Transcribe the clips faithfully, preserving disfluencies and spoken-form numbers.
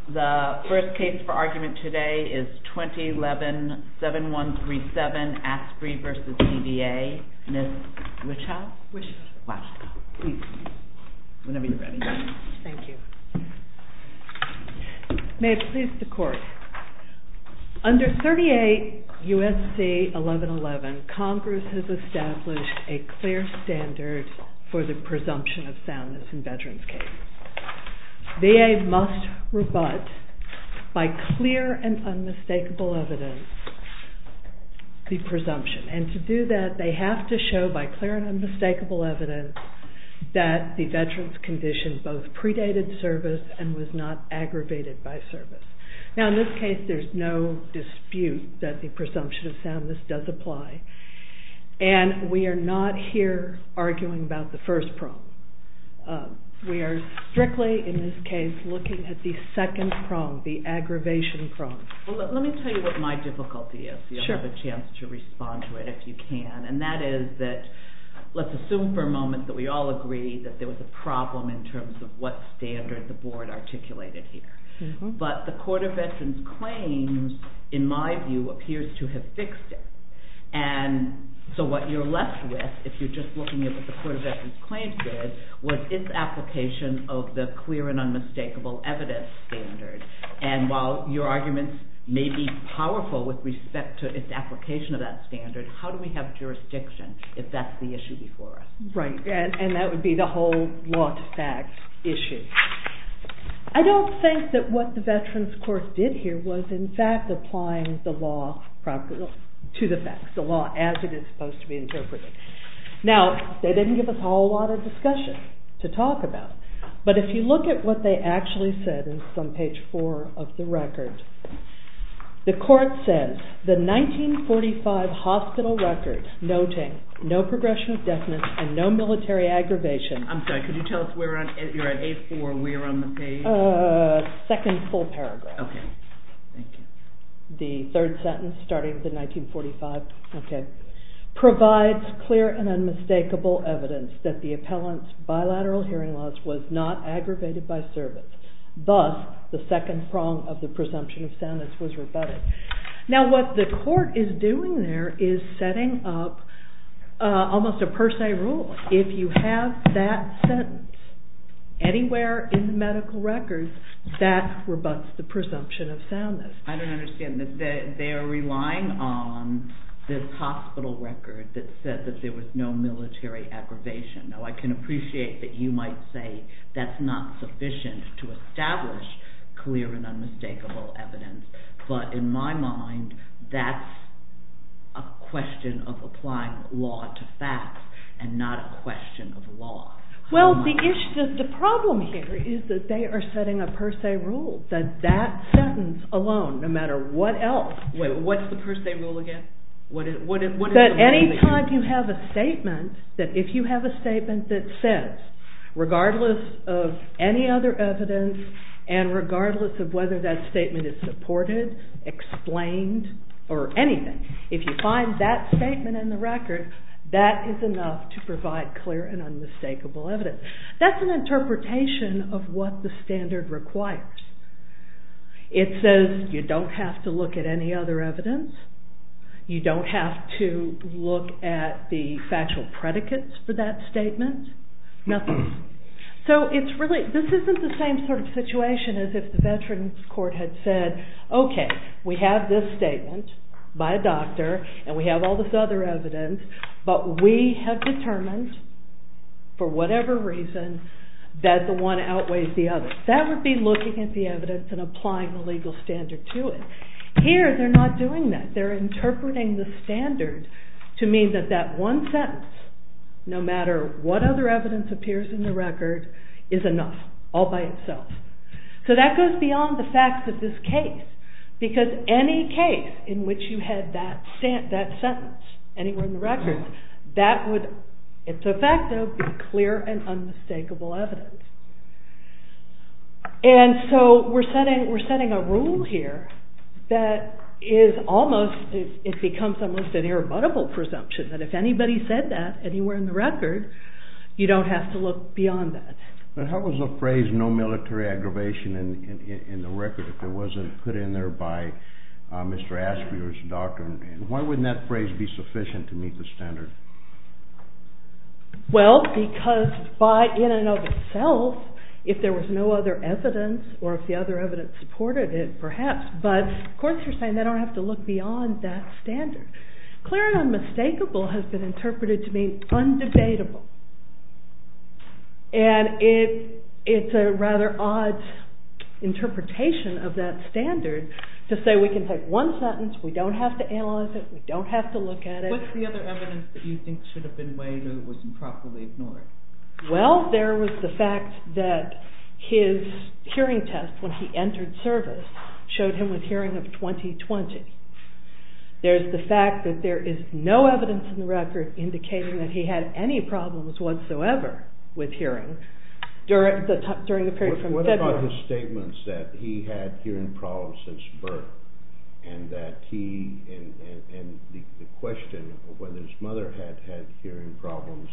The first case for argument today is twenty eleven, seven one three seven Asprey v. D V A. Miz Wichow? Wichow. Please, whenever you're ready. Thank you. May it please the Court. Under thirty-eight U S C eleven eleven, Congress has established a clear standard for the presumption of soundness in veterans' cases. V A must rebut by clear and unmistakable evidence the presumption. And to do that, they have to show by clear and unmistakable evidence that the veteran's condition both predated service and was not aggravated by service. Now, in this case, there's no dispute that the presumption of soundness does apply. And we are not here arguing about the first prong. Uh, we are strictly, in this case, looking at the second prong, the aggravation prong. Well, let, let me tell you what my difficulty is. You'll sure. have a chance to respond to it if you can. And that is that, let's assume for a moment that we all agree that there was a problem in terms of what standard the board articulated here. Mm-hmm. But the Court of Veterans Claims, in my view, appears to have fixed it. And so what you're left with, if you're just looking at what the Court of Veterans Claims did, was its application of the clear and unmistakable evidence standard. And while your arguments may be powerful with respect to its application of that standard, how do we have jurisdiction if that's the issue before us? Right, and, and that would be the whole law to fact issue. I don't think that what the Veterans Court did here was, in fact, applying the law properly to the facts, the law as it is supposed to be interpreted. Now, they didn't give us a whole lot of discussion to talk about, but if you look at what they actually said, and it's on page four of the record, the court says, the nineteen forty-five hospital record noting no progression of deafness and no military aggravation. I'm sorry, could you tell us where on, you're at A four, where on the page? Uh, second full paragraph. Okay, thank you. The third sentence, starting with the nineteen forty-five, okay, provides clear and unmistakable evidence that the appellant's bilateral hearing loss was not aggravated by service. Thus, the second prong of the presumption of soundness was rebutted. Now, what the court is doing there is setting up uh, almost a per se rule. If you have that sentence anywhere in the medical records, that rebuts the presumption of soundness. I don't understand that. They are relying on this hospital record that said that there was no military aggravation. Now, I can appreciate that you might say that's not sufficient to establish clear and unmistakable evidence, but in my mind, that's a question of applying law to facts and not a question of law. Well, the issue, the, the problem here is that they are setting a per se rule, that that sentence alone, no matter what else. Wait, what's the per se rule again? What is, what is, what is that the any that time you have a statement, that if you have a statement that says, regardless of any other evidence and regardless of whether that statement is supported, explained, or anything, if you find that statement in the record, that is enough to provide clear and unmistakable evidence. That's an interpretation of what the standard requires. It says you don't have to look at any other evidence. You don't have to look at the factual predicates for that statement. Nothing. So it's really, this isn't the same sort of situation as if the Veterans Court had said, okay, we have this statement by a doctor and we have all this other evidence, but we have determined, for whatever reason, that the one outweighs the other. That would be looking at the evidence and applying the legal standard to it. Here, they're not doing that. They're interpreting the standard to mean that that one sentence, no matter what other evidence appears in the record, is enough, all by itself. So that goes beyond the facts of this case, because any case in which you had that, st- that sentence anywhere in the record, that would, ipso facto, be clear and unmistakable evidence. And so we're setting, we're setting a rule here that is almost, it, it becomes almost an irrebuttable presumption that if anybody said that anywhere in the record, you don't have to look beyond that. But how was the phrase "no military aggravation" in, in, in the record if it wasn't put in there by uh, Mister Asprey or his doctor? And why wouldn't that phrase be sufficient to meet the standard? Well, because by in and of itself, if there was no other evidence or if the other evidence supported it, perhaps. But courts are saying they don't have to look beyond that standard. Clear and unmistakable has been interpreted to mean undebatable. And it it's a rather odd interpretation of that standard to say we can take one sentence, we don't have to analyze it, we don't have to look at it. What's the other evidence that you think should have been weighed or was improperly ignored? Well, there was the fact that his hearing test when he entered service showed him with hearing of twenty twenty. There's the fact that there is no evidence in the record indicating that he had any problems whatsoever with hearing during the, t- during the period what, from what February. What about his statements that he had hearing problems since birth and that he, and, and, and the, the question of whether his mother had had hearing problems?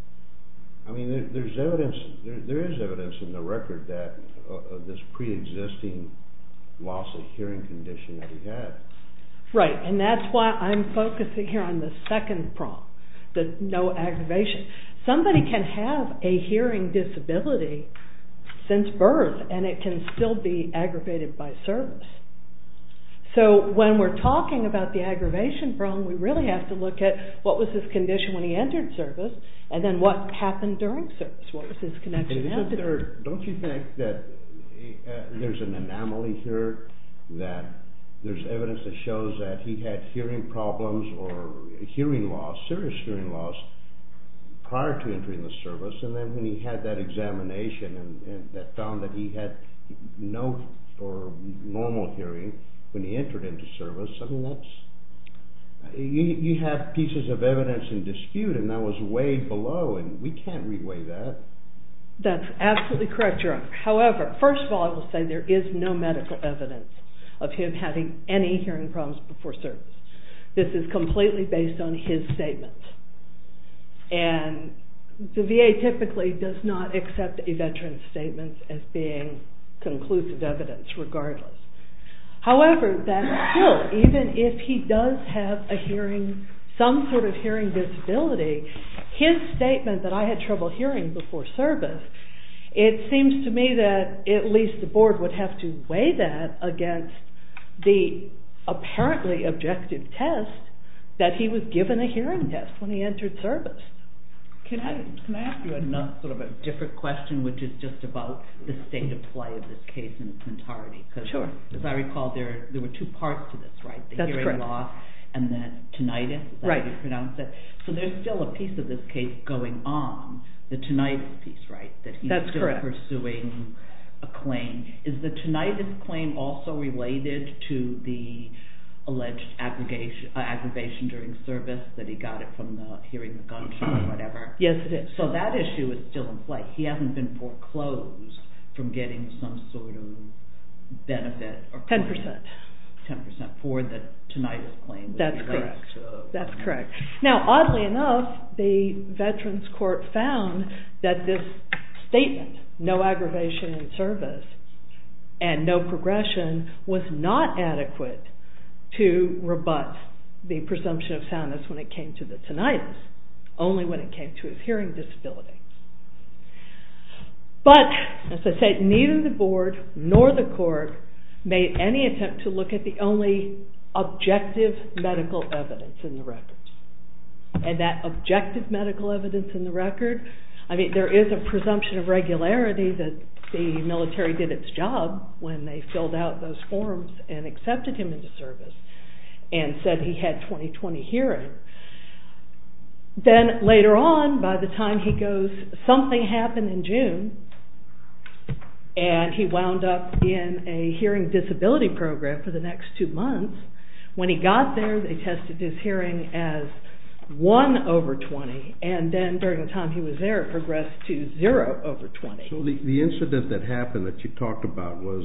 I mean, there, there's evidence, there, there is evidence in the record that uh, of this pre-existing loss of hearing condition that he had. Right, and that's why I'm focusing here on the second prong, the no aggravation. Somebody can have a hearing disability since birth and it can still be aggravated by service. So when we're talking about the aggravation prong, we really have to look at what was his condition when he entered service and then what happened during service. What was his connection after? There, don't you think that uh, there's an anomaly here, that there's evidence that shows that he had hearing problems or hearing loss, serious hearing loss, prior to entering the service, and then when he had that examination and, and that found that he had no or normal hearing when he entered into service? I mean, that's, you, you have pieces of evidence in dispute, and that was weighed below, and we can't reweigh that. That's absolutely correct, Your Honor. However, first of all, I will say there is no medical evidence of him having any hearing problems before service. This is completely based on his statements. And the V A typically does not accept a veteran's statements as being conclusive evidence regardless. However, that still, even if he does have a hearing, some sort of hearing disability, his statement that I had trouble hearing before service, it seems to me that at least the board would have to weigh that against the apparently objective test that he was given a hearing test when he entered service. Can I can I ask you a sort of a different question, which is just about the state of play of this case in its entirety? Sure. As I recall, there there were two parts to this, right? The That's hearing correct. loss and then tinnitus. Is that right. how you pronounce it? So there's still a piece of this case going on, the tinnitus piece, right? That he's That's still correct. pursuing a claim. Is the tinnitus claim also related to the alleged aggravation, uh, aggravation during service, that he got it from the hearing the gunshot or whatever? Yes, it is. So that issue is still in play. He hasn't been foreclosed from getting some sort of benefit or ten percent. ten percent for the tinnitus claim. That's relates correct. To, That's um, correct. Now, oddly enough, the Veterans Court found that this statement, no aggravation in service and no progression, was not adequate to rebut the presumption of soundness when it came to the tinnitus, only when it came to his hearing disability. But, as I said, neither the board nor the court made any attempt to look at the only objective medical evidence in the record. And that objective medical evidence in the record, I mean, there is a presumption of regularity that the military did its job when they filled out those forms and accepted him into service and said he had twenty twenty hearing. Then later on, by the time he goes, something happened in June, and he wound up in a hearing disability program for the next two months. When he got there, they tested his hearing as one over twenty, and then during the time he was there, it progressed to zero over twenty. So the, the incident that happened that you talked about was,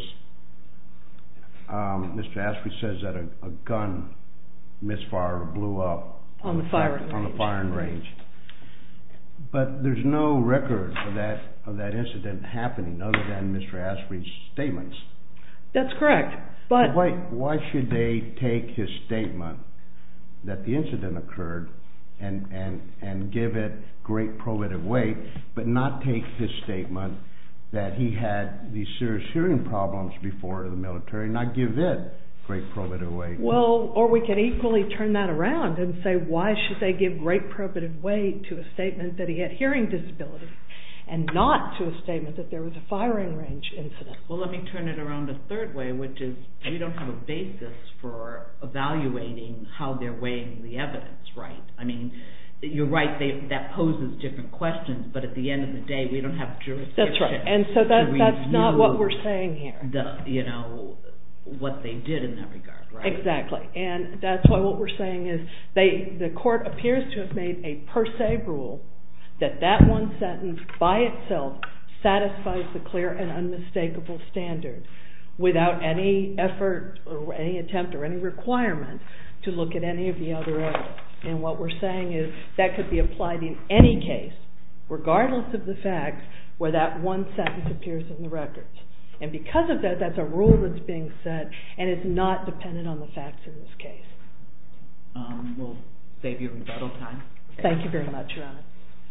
um, Mister Asprey says that a, a gun misfired or blew up on, on the firing on range. the firing range. But there's no record of that of that incident happening other than Mister Asprey's statements. That's correct. But why, why should they take his statement that the incident occurred and, and, and give it great probative weight, but not take his statement that he had these serious hearing problems before the military, not give it great probative weight? Well, or we could equally turn that around and say, why should they give great probative weight to a statement that he had hearing disability and not to a statement that there was a firing range incident? Well, let me turn it around a third way, which is we don't have a basis for evaluating how they're weighing the evidence, right? I mean, you're right, they, that poses different questions, but at the end of the day, we don't have jurisdiction. That's right, and so that, that's not what we're saying here. The, you know, what they did in that regard, right? Exactly, and that's why what we're saying is they, the court appears to have made a per se rule that that one sentence by itself satisfies the clear and unmistakable standard without any effort or any attempt or any requirement to look at any of the other evidence. And what we're saying is that could be applied in any case, regardless of the fact where that one sentence appears in the records. And because of that, that's a rule that's being set, and it's not dependent on the facts in this case. Um, we'll save you rebuttal time. Thank you very much, Your Honor.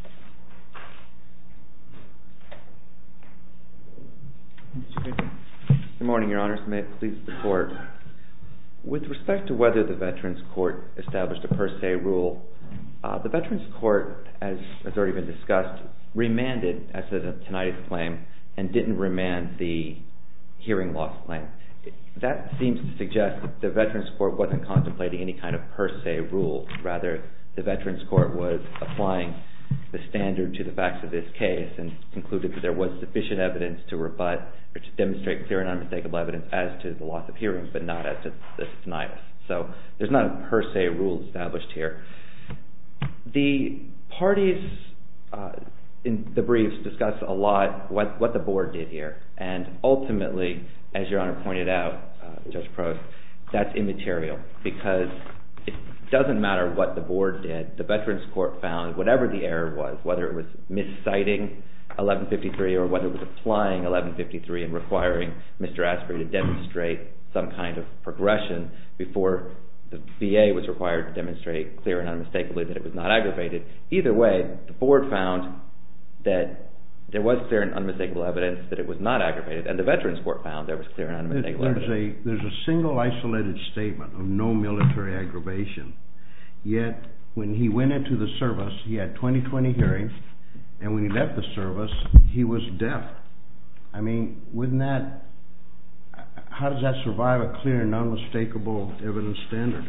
Good morning, Your Honors. May it please the Court. With respect to whether the Veterans Court established a per se rule, uh, the Veterans Court, as has already been discussed, remanded as to the tinnitus claim and didn't remand the hearing loss claim. That seems to suggest that the Veterans Court wasn't contemplating any kind of per se rule. Rather, the Veterans Court was applying the standard to the facts of this case and concluded that there was sufficient evidence to rebut or to demonstrate clear and unmistakable evidence as to the loss of hearing, but not as to the tinnitus. So there's not a per se rule established here. The parties uh, in the briefs discuss a lot what, what the board did here, and ultimately, as Your Honor pointed out, uh, Judge Prost, that's immaterial because it doesn't matter what the board did. The Veterans Court found whatever the error was, whether it was misciting eleven fifty-three or whether it was applying eleven fifty-three and requiring Mister Asprey to demonstrate some kind of progression before the V A was required to demonstrate clear and unmistakably that it was not aggravated. Either way, the board found that there was clear and unmistakable evidence that it was not aggravated, and the Veterans Court found there was clear and unmistakable there's evidence. A, there's a single isolated statement of no military aggravation, yet when he went into the service, he had twenty twenty hearings, and when he left the service, he was deaf. I mean, wouldn't that, how does that survive a clear and unmistakable evidence standard?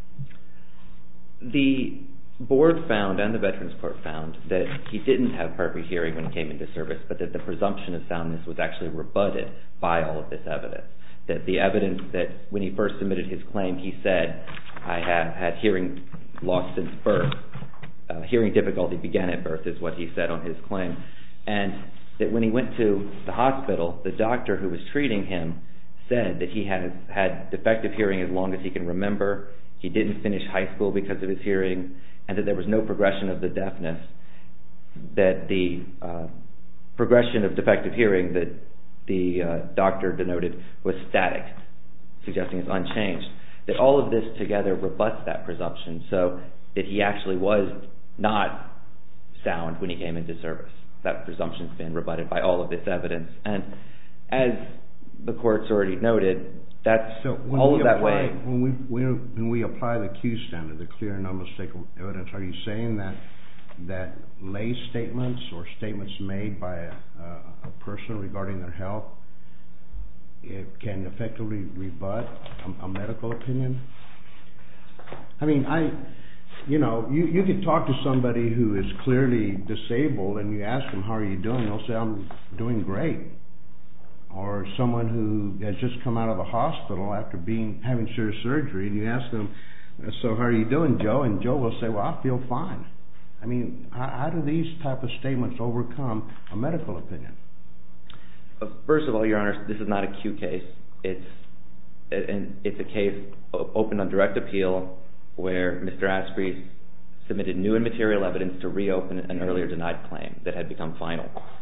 The board found, and the Veterans Court found, that he didn't have perfect hearing when he came into service, but that the presumption of soundness was actually rebutted by all of this evidence. That the evidence that when he first submitted his claim, he said, I have had hearing loss since birth. Uh, hearing difficulty began at birth is what he said on his claim. And that when he went to the hospital, the doctor who was treating him said that he has had defective hearing as long as he can remember. He didn't finish high school because of his hearing, and that there was no progression of the deafness. That the uh, progression of defective hearing that the uh, doctor denoted was static, suggesting it's unchanged. That all of this together rebuts that presumption, so that he actually was not sound when he came into service. That presumption's been rebutted by all of this evidence. And as the court's already noted, that's so all of that apply, way. When we, when we apply the Q standard, the clear and unmistakable evidence, are you saying that that lay statements or statements made by a, a person regarding their health, it can effectively rebut a, a medical opinion? I mean, I, you know, you, you could talk to somebody who is clearly disabled and you ask them, how are you doing? They'll say, I'm doing great. Or someone who has just come out of the hospital after being having serious surgery, and you ask them, so how are you doing, Joe? And Joe will say, well, I feel fine. I mean, how, how do these type of statements overcome a medical opinion? First of all, Your Honor, this is not a Q case. It's and it's a case open on direct appeal where Mister Asprey submitted new and material evidence to reopen an earlier denied claim that had become final.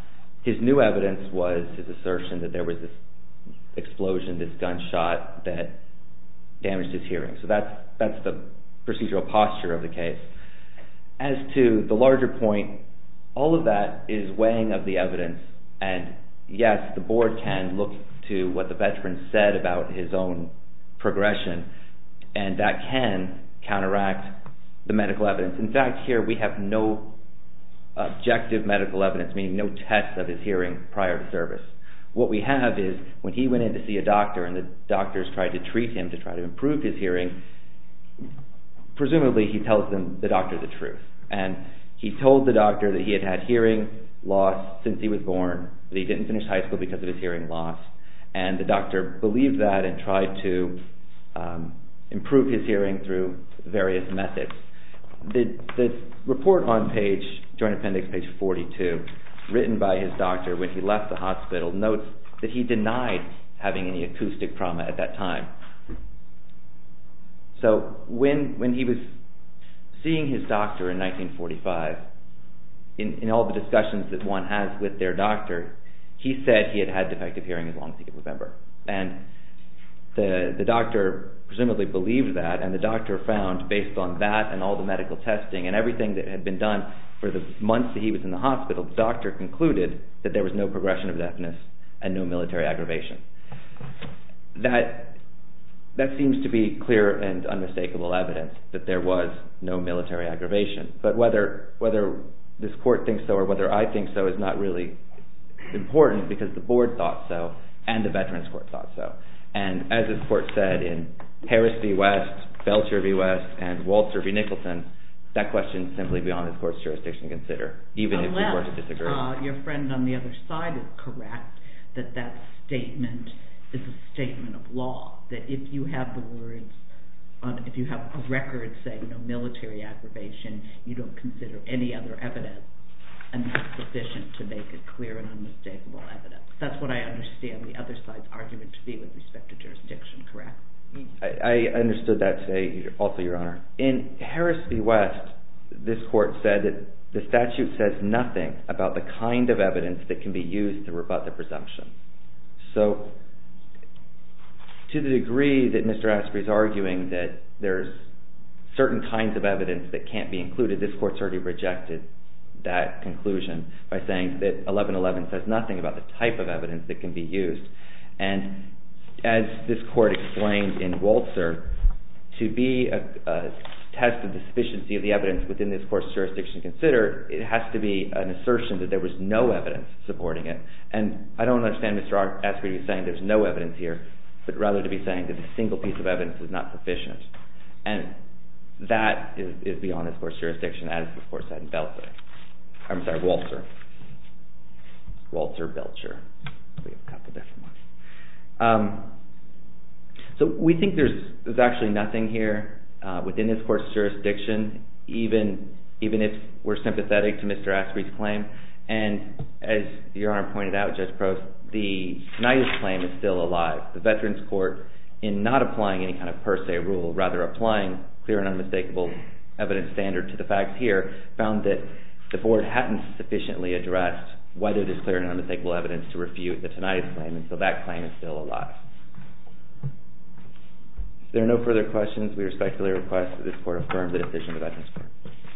His new evidence was his assertion that there was this explosion, this gunshot that damaged his hearing. So that's that's the procedural posture of the case. As to the larger point, all of that is weighing of the evidence, and yes, the board can look to what the veteran said about his own progression, and that can counteract the medical evidence. In fact, here we have no objective medical evidence, meaning no tests of his hearing prior to service. What we have is when he went in to see a doctor and the doctors tried to treat him to try to improve his hearing, presumably he tells them, the doctor, the truth. And he told the doctor that he had had hearing loss since he was born, that he didn't finish high school because of his hearing loss. And the doctor believed that and tried to um, improve his hearing through various methods. The, the report on page, Joint Appendix page forty-two, written by his doctor when he left the hospital, notes that he denied having any acoustic trauma at that time. So when when he was seeing his doctor in nineteen forty-five, in, in all the discussions that one has with their doctor, he said he had had defective hearing as long as he could remember. And the the doctor presumably believed that, and the doctor found, based on that and all the medical testing and everything that had been done for the months that he was in the hospital, the doctor concluded that there was no progression of deafness and no military aggravation. That that seems to be clear and unmistakable evidence that there was no military aggravation. But whether whether this court thinks so or whether I think so is not really important, because the board thought so and the Veterans Court thought so. And as this court said in Harris v. West, Belcher v. West, and Walter v. Nicholson, that question is simply beyond this court's jurisdiction to consider, even Unless, if we were to disagree. Uh, your friend on the other side is correct that that statement is a statement of law, that if you have the words, on, if you have a record saying no military aggravation, you don't consider any other evidence, and that's sufficient to make it clear and unmistakable evidence. That's what I understand the other side's argument to be with respect to jurisdiction, correct? I, I understood that today also, Your Honor. In Harris v. West, this court said that the statute says nothing about the kind of evidence that can be used to rebut the presumption. So, to the degree that Mister Asprey is arguing that there's certain kinds of evidence that can't be included, this court's already rejected that conclusion by saying that eleven eleven says nothing about the type of evidence that can be used. And as this court explained in Waltzer, to be a, a test of the sufficiency of the evidence within this court's jurisdiction to consider, it has to be an assertion that there was no evidence supporting it. And I don't understand Mister Asprey to be saying there's no evidence here, but rather to be saying that a single piece of evidence is not sufficient. And that is, is beyond this court's jurisdiction, as this court said in Belcher. I'm sorry, Waltzer. Waltzer, Belcher. We have a couple different ones. Um, so we think there's there's actually nothing here uh, within this court's jurisdiction, even even if we're sympathetic to Mister Asprey's claim. And as Your Honor pointed out, Judge Prost, the tinnitus claim is still alive. The Veterans Court, in not applying any kind of per se rule, rather applying clear and unmistakable evidence standard to the facts here, found that the board hadn't sufficiently addressed whether there's clear and unmistakable evidence to refute the tinnitus claim, and so that claim is still alive. If there are no further questions, we respectfully request that this court affirm the decision of the Veterans Court.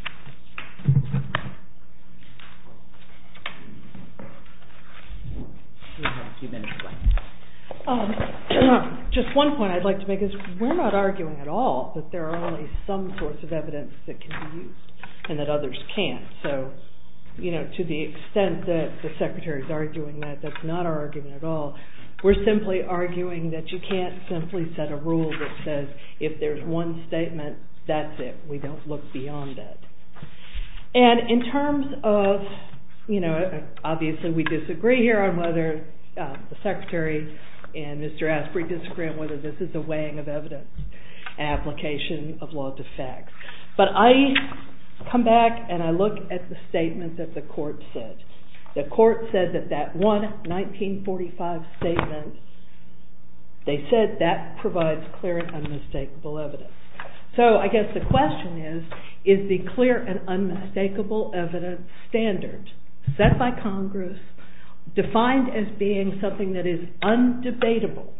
We have a few minutes left. Um, just one point I'd like to make is we're not arguing at all that there are only some sorts of evidence that can be used and that others can't. So, you know, to the extent that the Secretary is arguing that, that's not our argument at all. We're simply arguing that you can't simply set a rule that says if there's one statement, that's it. We don't look beyond that. And in terms of, you know, obviously we disagree here on whether uh, the Secretary and Mister Asprey disagree on whether this is a weighing of evidence and application of law to facts. But I come back and I look at the statement that the court said. The court said that that one nineteen forty-five statement, they said that provides clear and unmistakable evidence. So I guess the question is, is the clear and unmistakable evidence standard set by Congress defined as being something that is undebatable,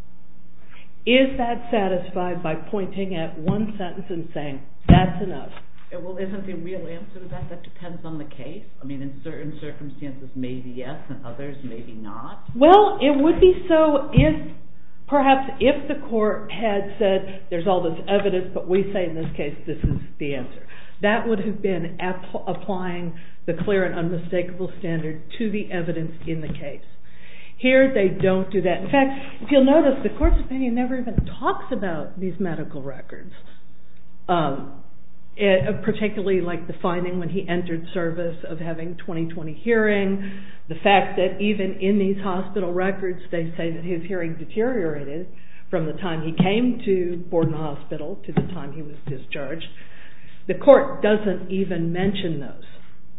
is that satisfied by pointing at one sentence and saying, that's enough? Well, isn't the real answer to that, that depends on the case? I mean, in certain circumstances, maybe yes, and others, maybe not. Well, it would be so if, perhaps if the court had said, there's all this evidence, but we say in this case, this is the answer. That would have been ap- applying the clear and unmistakable standard to the evidence in the case. Here, they don't do that. In fact, if you'll notice, the court's opinion never even talks about these medical records. Um, It, particularly like the finding when he entered service of having twenty twenty hearing, the fact that even in these hospital records they say that his hearing deteriorated from the time he came to Borden Hospital to the time he was discharged. The court doesn't even mention those.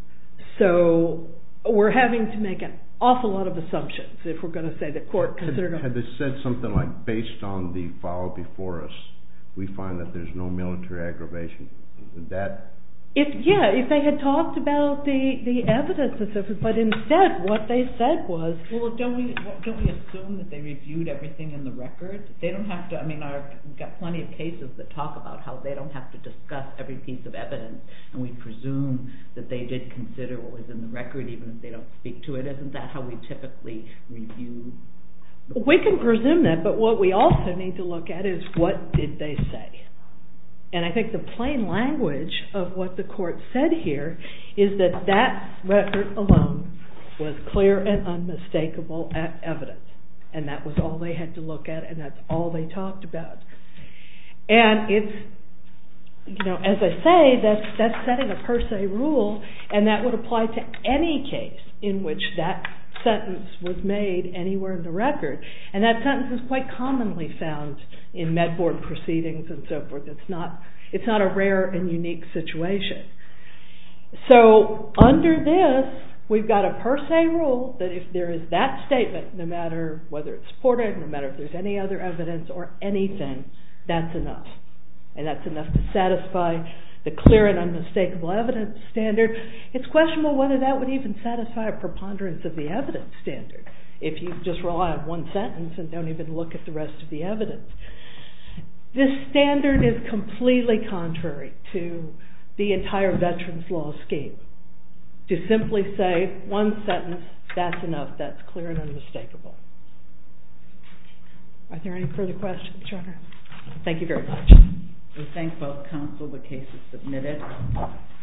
So we're having to make an awful lot of assumptions if we're going to say the court considered... Had, had they said something like, based on the file before us, we find that there's no military aggravation. That if yeah, if they had talked about the, the evidence and so forth, but instead what they said was, well, don't we don't we assume that they reviewed everything in the record? They don't have to. I mean, our, we've got plenty of cases that talk about how they don't have to discuss every piece of evidence, and we presume that they did consider what was in the record, even if they don't speak to it. Isn't that how we typically review? We can presume that, but what we also need to look at is what did they say. And I think the plain language of what the court said here is that that record alone was clear and unmistakable evidence. And that was all they had to look at, and that's all they talked about. And it's, you know, as I say, that's, that's setting a per se rule, and that would apply to any case in which that sentence was made anywhere in the record. And that sentence is quite commonly found in med board proceedings and so forth. It's not, it's not a rare and unique situation. So under this, we've got a per se rule that if there is that statement, no matter whether it's supported, no matter if there's any other evidence or anything, that's enough. And that's enough to satisfy the clear and unmistakable evidence standard. It's questionable whether that would even satisfy a preponderance of the evidence standard if you just rely on one sentence and don't even look at the rest of the evidence. This standard is completely contrary to the entire veterans law scheme. To simply say one sentence, that's enough, that's clear and unmistakable. Are there any further questions, Your Honor? Thank you very much. We thank both counsel. The case is submitted.